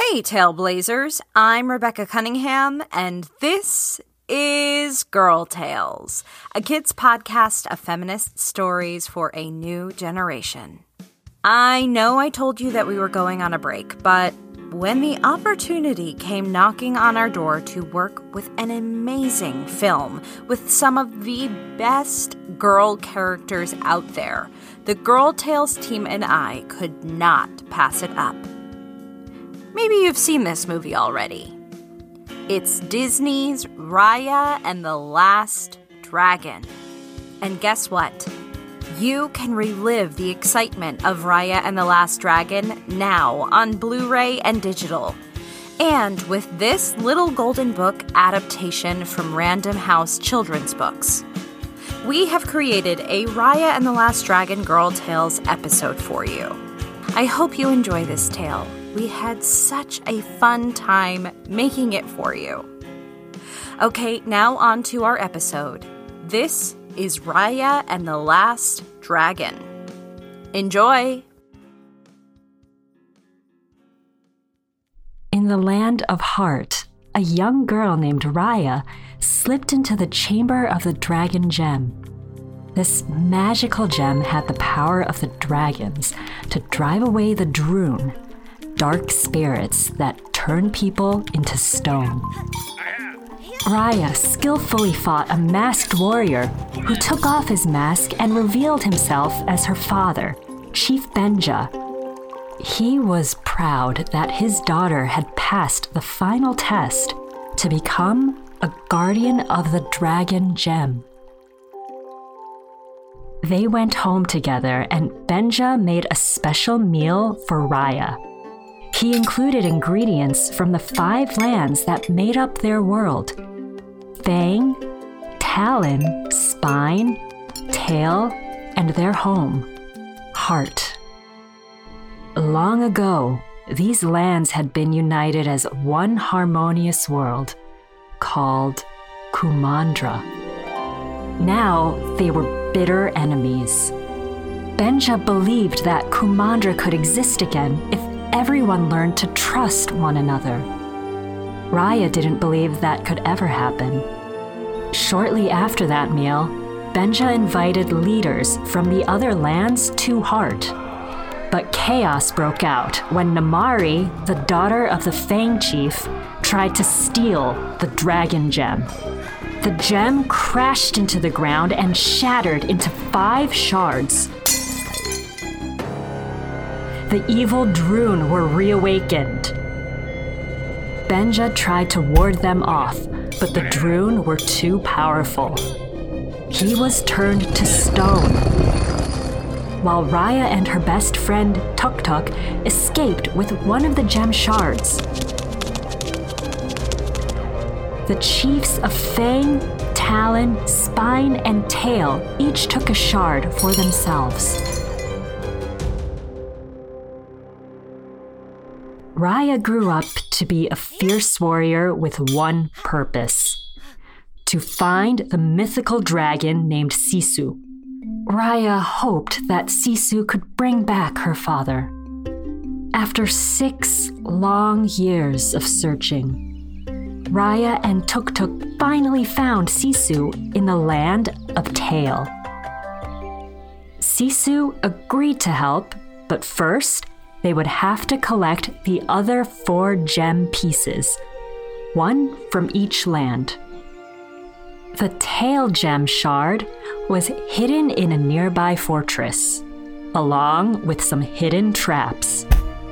Hey, Tailblazers, I'm Rebecca Cunningham, and this is Girl Tales, a kids' podcast of feminist stories for a new generation. I know I told you that we were going on a break, but when the opportunity came knocking on our door to work with an amazing film with some of the best girl characters out there, the Girl Tales team and I could not pass it up. Maybe you've seen this movie already. It's Disney's Raya and the Last Dragon. And guess what? You can relive the excitement of Raya and the Last Dragon now on Blu-ray and digital. And with this Little Golden Book adaptation from Random House Children's Books. We have created a Raya and the Last Dragon Girl Tales episode for you. I hope you enjoy this tale. We had such a fun time making it for you. Okay, now on to our episode. This is Raya and the Last Dragon. Enjoy! In the land of Heart, a young girl named Raya slipped into the chamber of the dragon gem. This magical gem had the power of the dragons to drive away the Droon, dark spirits that turn people into stone. Raya skillfully fought a masked warrior who took off his mask and revealed himself as her father, Chief Benja. He was proud that his daughter had passed the final test to become a guardian of the dragon gem. They went home together and Benja made a special meal for Raya. He included ingredients from the 5 lands that made up their world: Fang, Talon, Spine, Tail, and their home, Heart. Long ago, these lands had been united as one harmonious world called Kumandra. Now they were bitter enemies. Benja believed that Kumandra could exist again if everyone learned to trust one another. Raya didn't believe that could ever happen. Shortly after that meal, Benja invited leaders from the other lands to Heart. But chaos broke out when Namari, the daughter of the Fang Chief, tried to steal the dragon gem. The gem crashed into the ground and shattered into 5 shards. The evil Droon were reawakened. Benja tried to ward them off, but the Droon were too powerful. He was turned to stone. While Raya and her best friend, Tuk Tuk, escaped with one of the gem shards. The chiefs of Fang, Talon, Spine, and Tail each took a shard for themselves. Raya grew up to be a fierce warrior with one purpose: to find the mythical dragon named Sisu. Raya hoped that Sisu could bring back her father. After 6 long years of searching, Raya and Tuk Tuk finally found Sisu in the land of Tail. Sisu agreed to help, but first, they would have to collect the other 4 gem pieces, one from each land. The Tail gem shard was hidden in a nearby fortress, along with some hidden traps.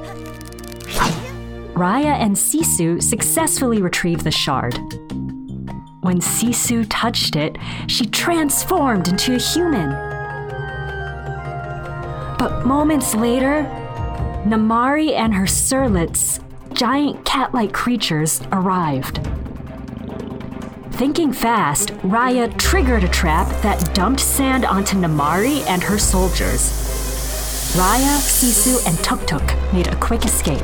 Raya and Sisu successfully retrieved the shard. When Sisu touched it, she transformed into a human. But moments later, Namari and her Surlits, giant cat-like creatures, arrived. Thinking fast, Raya triggered a trap that dumped sand onto Namari and her soldiers. Raya, Sisu, and Tuk Tuk made a quick escape.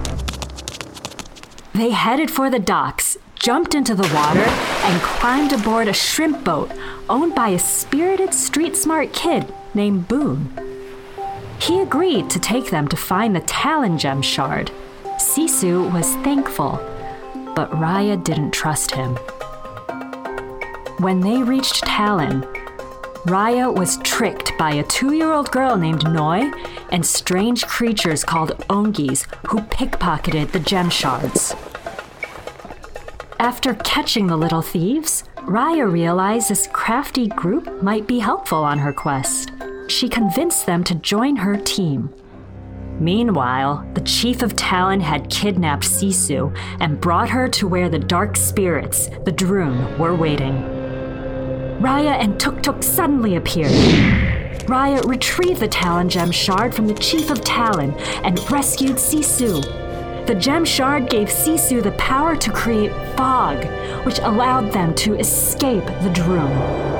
They headed for the docks, jumped into the water, and climbed aboard a shrimp boat owned by a spirited, street-smart kid named Boone. He agreed to take them to find the Talon Gem shard. Sisu was thankful, but Raya didn't trust him. When they reached Talon, Raya was tricked by a 2-year-old girl named Noi and strange creatures called Ongis who pickpocketed the gem shards. After catching the little thieves, Raya realized this crafty group might be helpful on her quest. She convinced them to join her team. Meanwhile, the chief of Talon had kidnapped Sisu and brought her to where the dark spirits, the Droon, were waiting. Raya and Tuk Tuk suddenly appeared. Raya retrieved the Talon gem shard from the chief of Talon and rescued Sisu. The gem shard gave Sisu the power to create fog, which allowed them to escape the Droon.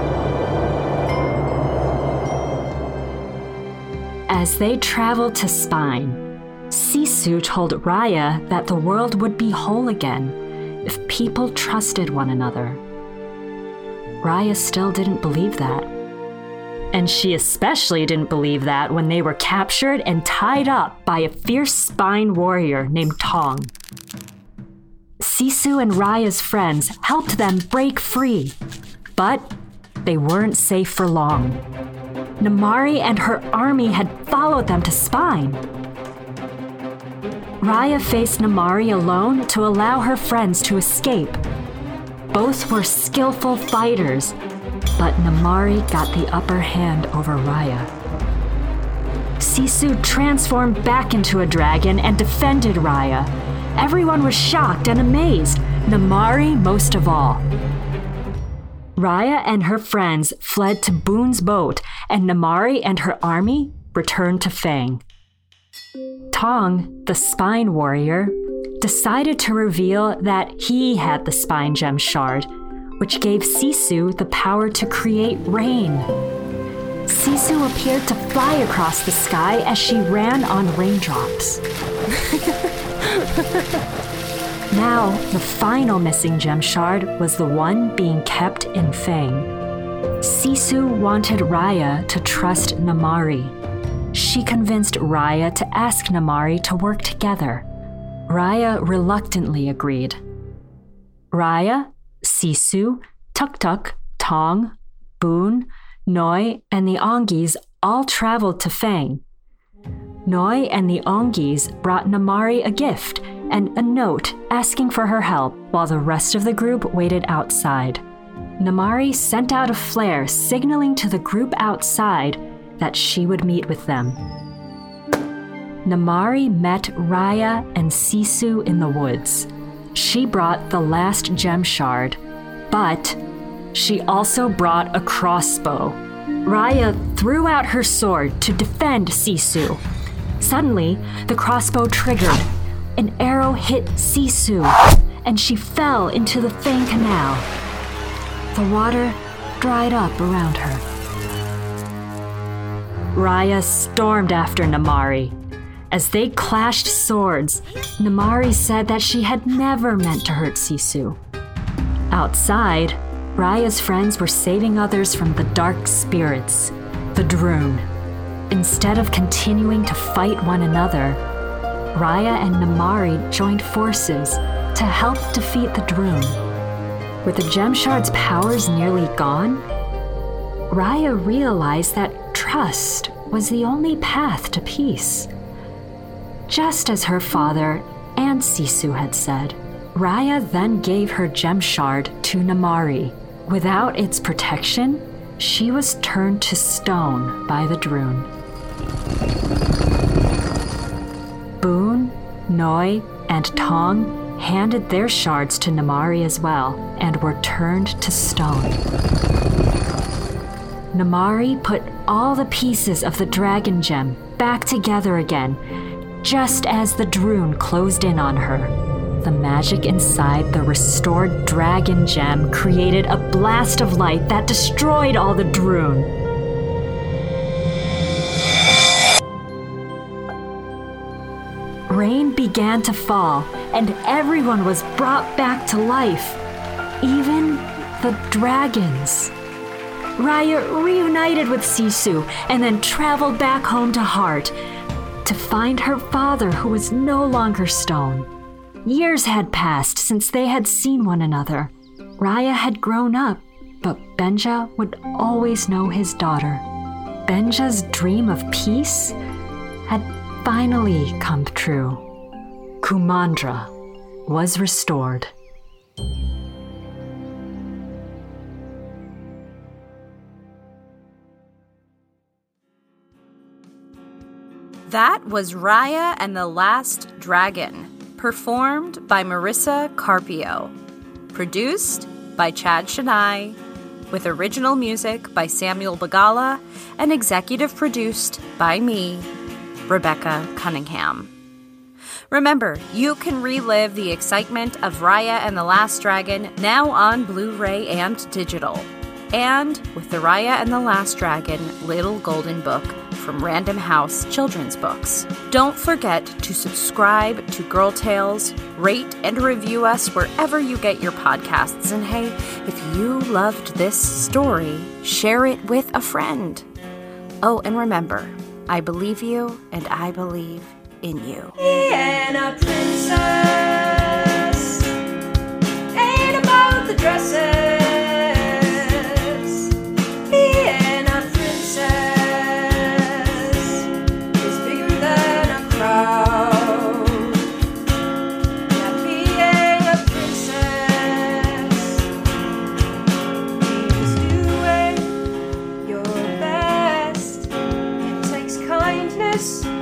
As they traveled to Spine, Sisu told Raya that the world would be whole again if people trusted one another. Raya still didn't believe that. And she especially didn't believe that when they were captured and tied up by a fierce Spine warrior named Tong. Sisu and Raya's friends helped them break free, but they weren't safe for long. Namaari and her army had followed them to Spine. Raya faced Namaari alone to allow her friends to escape. Both were skillful fighters, but Namaari got the upper hand over Raya. Sisu transformed back into a dragon and defended Raya. Everyone was shocked and amazed, Namaari most of all. Raya and her friends fled to Boone's boat, and Namaari and her army returned to Fang. Tong, the Spine warrior, decided to reveal that he had the Spine gem shard, which gave Sisu the power to create rain. Sisu appeared to fly across the sky as she ran on raindrops. Now, the final missing gem shard was the one being kept in Fang. Sisu wanted Raya to trust Namaari. She convinced Raya to ask Namaari to work together. Raya reluctantly agreed. Raya, Sisu, Tuk Tuk, Tong, Boone, Noi, and the Ongis all traveled to Fang. Noi and the Ongis brought Namaari a gift and a note asking for her help while the rest of the group waited outside. Namaari sent out a flare signaling to the group outside that she would meet with them. Namaari met Raya and Sisu in the woods. She brought the last gem shard, but she also brought a crossbow. Raya threw out her sword to defend Sisu. Suddenly, the crossbow triggered. An arrow hit Sisu, and she fell into the Fang Canal. The water dried up around her. Raya stormed after Namaari. As they clashed swords, Namaari said that she had never meant to hurt Sisu. Outside, Raya's friends were saving others from the dark spirits, the Droon. Instead of continuing to fight one another, Raya and Namaari joined forces to help defeat the Droon. With the gem shard's powers nearly gone, Raya realized that trust was the only path to peace. Just as her father and Sisu had said, Raya then gave her gem shard to Namaari. Without its protection, she was turned to stone by the Droon. Boone, Noi, and Tong handed their shards to Namaari as well and were turned to stone. Namaari put all the pieces of the dragon gem back together again, just as the Droon closed in on her. The magic inside the restored dragon gem created a blast of light that destroyed all the Droon. Rain began to fall, and everyone was brought back to life, even the dragons. Raya reunited with Sisu and then traveled back home to Heart. to find her father, who was no longer stone. Years had passed since they had seen one another. Raya had grown up, but Benja would always know his daughter. Benja's dream of peace had finally come true. Kumandra was restored. That was Raya and the Last Dragon, performed by Marissa Carpio. Produced by Chad Shania, with original music by Samuel Bagala, and executive produced by me, Rebecca Cunningham. Remember, you can relive the excitement of Raya and the Last Dragon now on Blu-ray and digital, and with the Raya and the Last Dragon Little Golden Book from Random House Children's Books. Don't forget to subscribe to Girl Tales, rate and review us wherever you get your podcasts, and hey, if you loved this story, share it with a friend. Oh, and remember, I believe you and I believe in you. And a princess ain't about the dresses. Being a princess is bigger than a crowd. Yeah, being a princess means doing your best. It takes kindness